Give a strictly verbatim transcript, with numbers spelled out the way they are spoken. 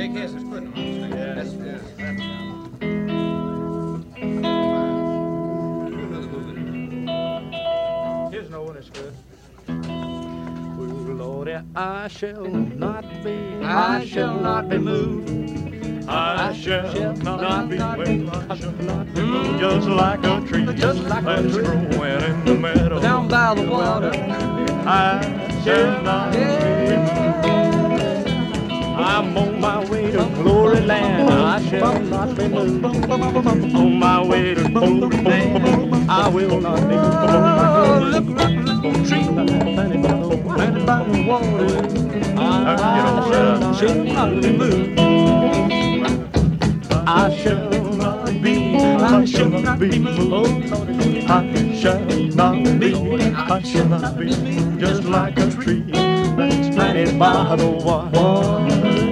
Take his, it's good. That's good. Here's no one that's good. Well, Lordy, I shall not be, I shall not be moved. I shall not be moved. I shall not be moved. Just like a tree, just like a tree growing in the meadow, down by the water. I shall not be moved. I'm on my way to glory land. I shall not be moved. On my way to glory land, I will not be moved. Look, look, look, tree planted by the water, by the water. I shall not be moved. I shall not be, I shall not be moved. I shall not be, I shall not be, just like a tree that's planted by the water.